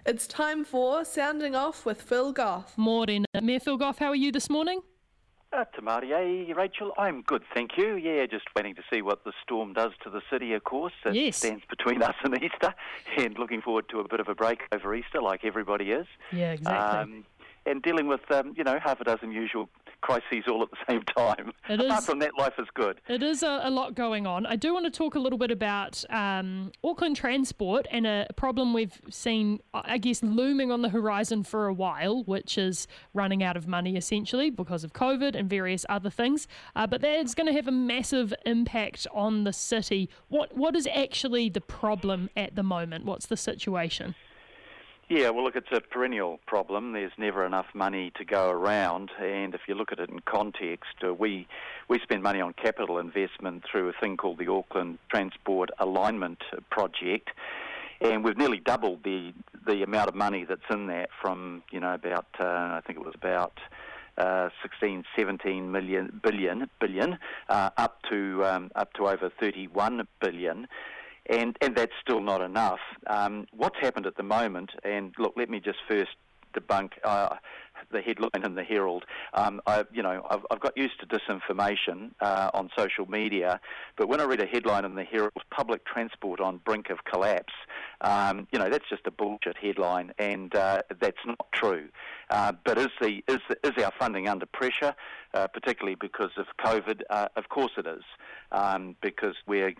It's time for Sounding Off with Phil Goff. Morning. Mayor Phil Goff, how are you this morning? Tamari, Rachel, I'm good, thank you. Yeah, just waiting to see what the storm does to the city, of course. It stands between us and Easter, and looking forward to a bit of a break over Easter, like everybody is. Yeah, exactly. And dealing with, half a dozen usual crises all at the same time. Apart from that, life is good. It is a lot going on. I do want to talk a little bit about Auckland Transport and a problem we've seen, I guess, looming on the horizon for a while, which is running out of money essentially because of COVID and various other things. But that's going to have a massive impact on the city. What is actually the problem at the moment? What's the situation? Yeah, well, look, it's a perennial problem. There's never enough money to go around, and if you look at it in context, we spend money on capital investment through a thing called the Auckland Transport Alignment Project, and we've nearly doubled the amount of money that's in that from, about, I think it was about 16, 17 billion, up to over 31 billion. And that's still not enough. What's happened at the moment, and look, let me just first debunk the headline in the Herald. I've got used to disinformation on social media, but when I read a headline in the Herald, public transport on brink of collapse, that's just a bullshit headline, and that's not true. But is our funding under pressure, particularly because of COVID? Of course it is, because we've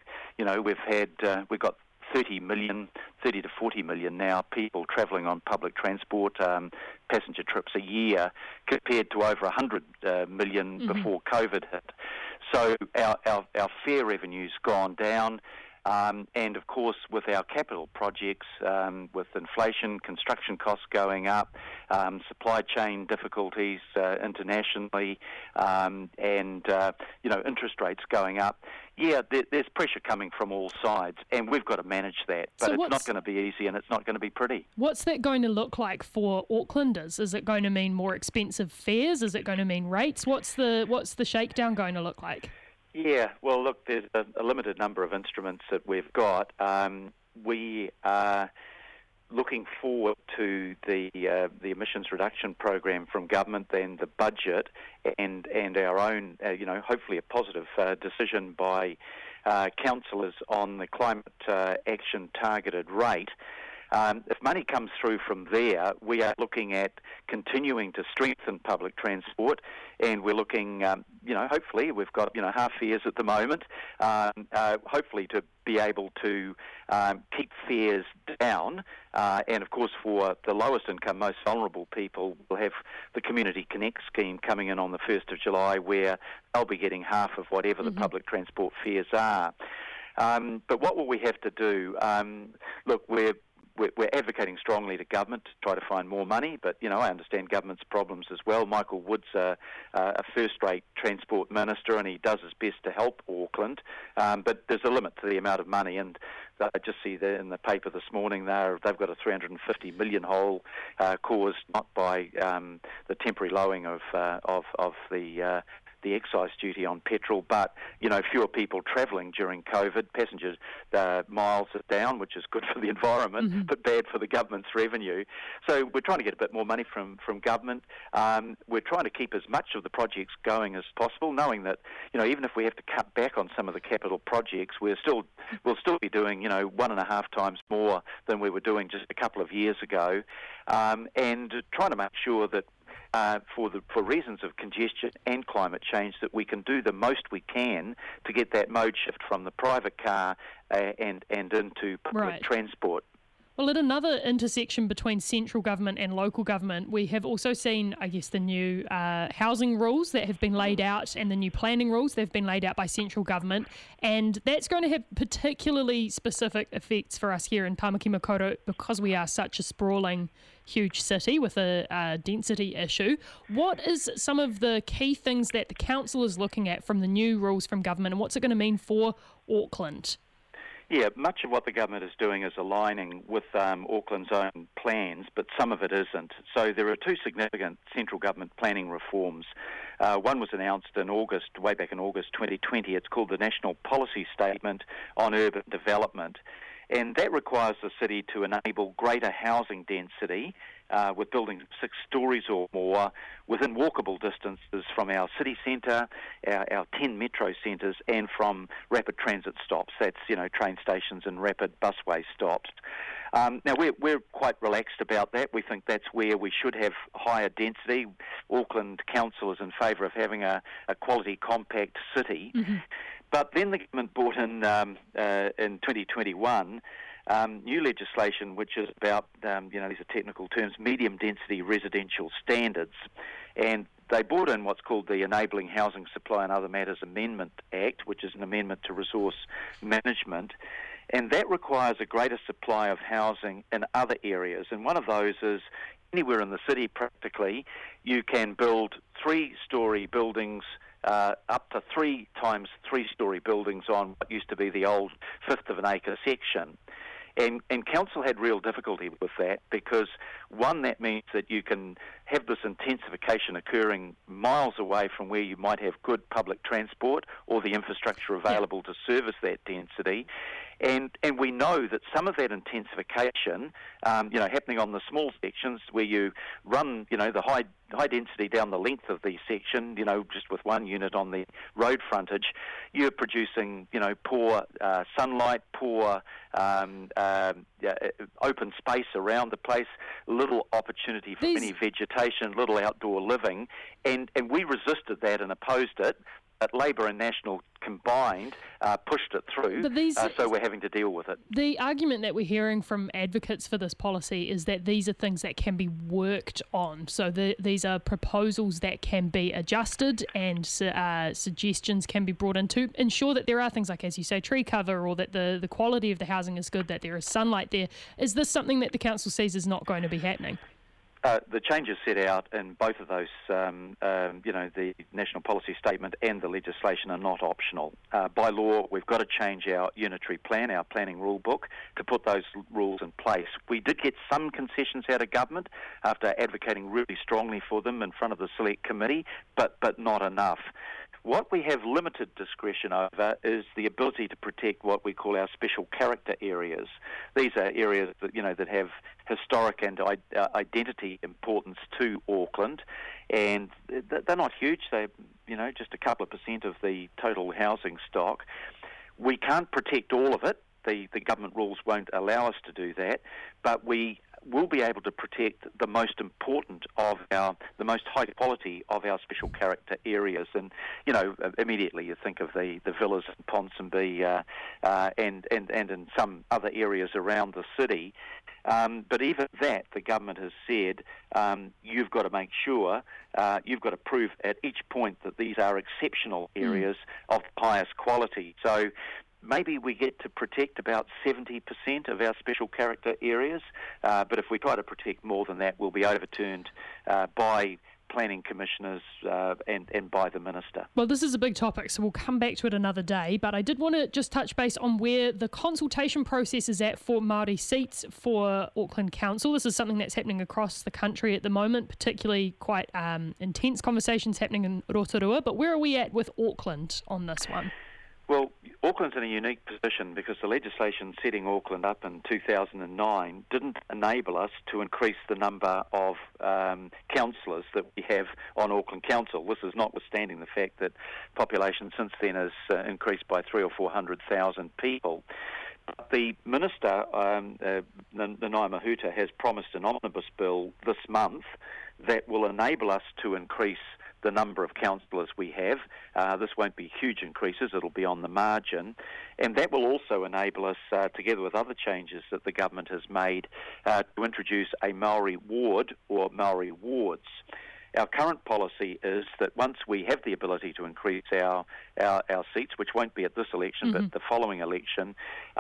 got 30 to 40 million now people travelling on public transport, passenger trips a year, compared to over 100 million before COVID hit. So our fare revenue's gone down. And of course, with our capital projects, with inflation, construction costs going up, supply chain difficulties internationally, and interest rates going up, there's pressure coming from all sides, and we've got to manage that. But it's not going to be easy, and it's not going to be pretty. What's that going to look like for Aucklanders? Is it going to mean more expensive fares? Is it going to mean rates? What's the shakedown going to look like? Yeah, well, look, there's a limited number of instruments that we've got. We are looking forward to the emissions reduction program from government, then the budget, and our own, hopefully a positive decision by councillors on the climate action targeted rate. If money comes through from there, we are looking at continuing to strengthen public transport, and we're looking, hopefully, we've got, half fares at the moment, hopefully to be able to keep fares down, and of course for the lowest income, most vulnerable people, we'll have the Community Connect scheme coming in on the 1st of July where they'll be getting half of whatever the public transport fares are. But what will we have to do? Look, we're advocating strongly to government to try to find more money, but, I understand government's problems as well. Michael Wood's a first-rate transport minister, and he does his best to help Auckland, but there's a limit to the amount of money, and I just see that in the paper this morning they've got a 350 million hole caused not by the temporary lowering of the excise duty on petrol, but, fewer people travelling during COVID. Passengers miles are down, which is good for the environment, but bad for the government's revenue. So we're trying to get a bit more money from government. We're trying to keep as much of the projects going as possible, knowing that, even if we have to cut back on some of the capital projects, we'll still be doing, 1.5 times more than we were doing just a couple of years ago, and trying to make sure that for reasons of congestion and climate change, that we can do the most we can to get that mode shift from the private car and into public transport. Well, at another intersection between central government and local government, we have also seen, I guess, the new housing rules that have been laid out and the new planning rules that have been laid out by central government. And that's going to have particularly specific effects for us here in Tamaki Makaurau because we are such a sprawling, huge city with a density issue. What is some of the key things that the council is looking at from the new rules from government, and what's it going to mean for Auckland? Yeah, much of what the government is doing is aligning with Auckland's own plans, but some of it isn't. So there are two significant central government planning reforms. One was announced way back in August 2020. It's called the National Policy Statement on Urban Development. And that requires the city to enable greater housing density with building 6 stories or more within walkable distances from our city centre, our 10 metro centres, and from rapid transit stops. That's, train stations and rapid busway stops. Now, we're quite relaxed about that. We think that's where we should have higher density. Auckland Council is in favour of having a quality compact city. Mm-hmm. But then the government brought in 2021 new legislation which is about, these are technical terms, medium density residential standards. And they brought in what's called the Enabling Housing Supply and Other Matters Amendment Act, which is an amendment to resource management. And that requires a greater supply of housing in other areas. And one of those is anywhere in the city practically, you can build 3-storey buildings, up to 3 times 3-storey buildings on what used to be the old 1/5 of an acre section. And council had real difficulty with that because, one, that means that you can have this intensification occurring miles away from where you might have good public transport or the infrastructure available to service that density. And we know that some of that intensification, happening on the small sections where you run, the high density down the length of the section, just with 1 unit on the road frontage, you're producing, poor sunlight, poor open space around the place, little opportunity for any vegetation, little outdoor living, and we resisted that and opposed it. But Labor and National combined pushed it through, so we're having to deal with it. The argument that we're hearing from advocates for this policy is that these are things that can be worked on. So these are proposals that can be adjusted and suggestions can be brought in to ensure that there are things like, as you say, tree cover, or that the quality of the housing is good, that there is sunlight there. Is this something that the council sees is not going to be happening? The changes set out in both of those, the National Policy Statement and the legislation are not optional. By law, we've got to change our unitary plan, our planning rule book, to put those rules in place. We did get some concessions out of government after advocating really strongly for them in front of the Select Committee, but not enough. What we have limited discretion over is the ability to protect what we call our special character areas. These are areas that, that have historic and identity importance to Auckland, and they're not huge. They're, just a couple of % of the total housing stock. We can't protect all of it. The government rules won't allow us to do that, but we will be able to protect the most important of the most high quality of our special character areas. And, immediately you think of the villas in Ponsonby and in some other areas around the city. But even that, the government has said, you've got to make sure, you've got to prove at each point that these are exceptional areas of highest quality. So maybe we get to protect about 70% of our special character areas, but if we try to protect more than that, we'll be overturned by planning commissioners and by the minister. Well, this is a big topic, so we'll come back to it another day, but I did want to just touch base on where the consultation process is at for Māori seats for Auckland Council. This is something that's happening across the country at the moment, particularly quite intense conversations happening in Rotorua, but where are we at with Auckland on this one? Well, Auckland's in a unique position because the legislation setting Auckland up in 2009 didn't enable us to increase the number of councillors that we have on Auckland Council. This is notwithstanding the fact that population since then has increased by 300,000 or 400,000 people. The Minister, Nanaia Mahuta, has promised an omnibus bill this month that will enable us to increase the number of councillors we have. This won't be huge increases, it'll be on the margin. And that will also enable us, together with other changes that the government has made, to introduce a Maori ward or Maori wards. Our current policy is that once we have the ability to increase our seats, which won't be at this election, but the following election,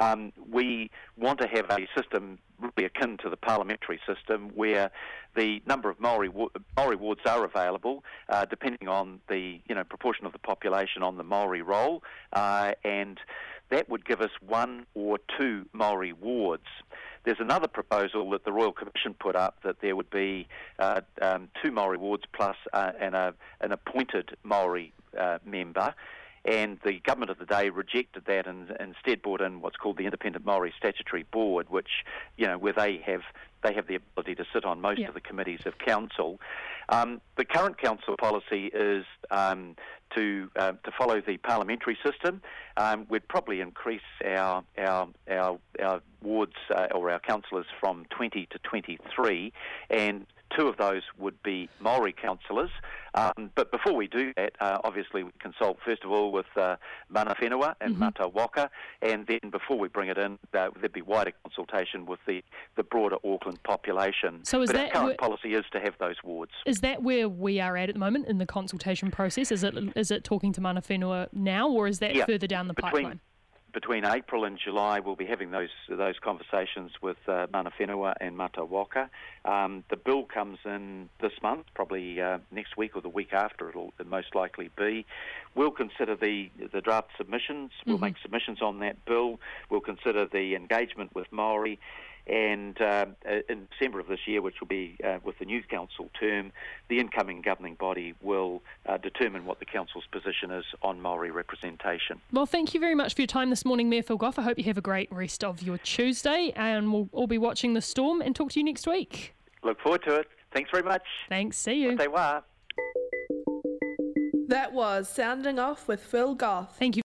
we want to have a system really akin to the parliamentary system where the number of Maori wards are available, depending on the proportion of the population on the Maori roll, and that would give us 1 or 2 Maori wards. There's another proposal that the Royal Commission put up that there would be 2 Maori wards plus an appointed Maori member. and the government of the day rejected that and instead brought in what's called the Independent Maori Statutory Board, which, where they have the ability to sit on most of the committees of council. The current council policy is to follow the parliamentary system. We'd probably increase our wards or our councillors from 20 to 23, and 2 of those would be Maori councillors. But before we do that, obviously we consult first of all with Mana Whenua and Mata Waka, and then before we bring it in, there'd be wider consultation with the broader Auckland population. So our current policy is to have those wards. Is that where we are at the moment in the consultation process? Is it talking to Mana Whenua now, or is that further down the pipeline? Between April and July, we'll be having those conversations with Mana Whenua and Mata Waka. The bill comes in this month, probably next week or the week after it'll most likely be. We'll consider the draft submissions. We'll make submissions on that bill. We'll consider the engagement with Māori. And in December of this year, which will be with the new council term, the incoming governing body will determine what the council's position is on Māori representation. Well, thank you very much for your time this morning, Mayor Phil Goff. I hope you have a great rest of your Tuesday, and we'll all be watching the storm and talk to you next week. Look forward to it. Thanks very much. Thanks. See you. Te wā. That was Sounding Off with Phil Goff. Thank you.